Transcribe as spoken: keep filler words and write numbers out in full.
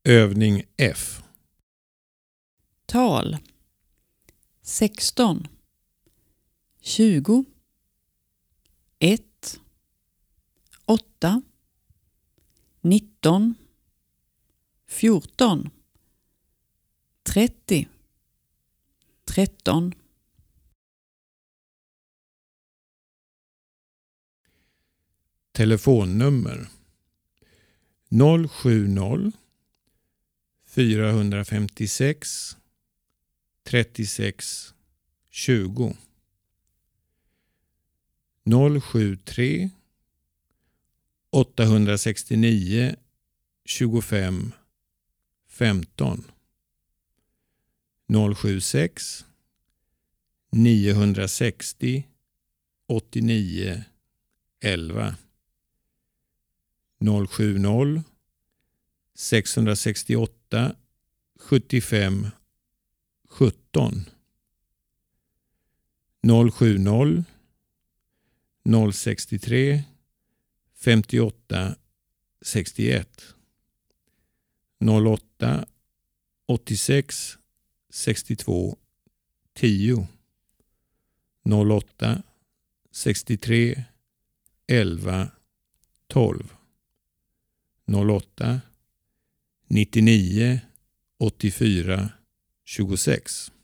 Övning F. Tal sexton, tjugo, ett, åtta, nitton, fjorton, trettio, tretton. Telefonnummer noll sju noll fyra fem sex trettiosex tjugo noll sju tre åtta sex nio tjugofem femton noll sju sex nio sextio åttionio elva noll sju noll sex sex åtta sjuttiofem sjutton noll sju noll noll sex tre femtioåtta sextioett noll åtta åttiosex sextiotvå tio noll åtta sextiotre elva tolv noll åtta nittionio åttiofyra tjugosex.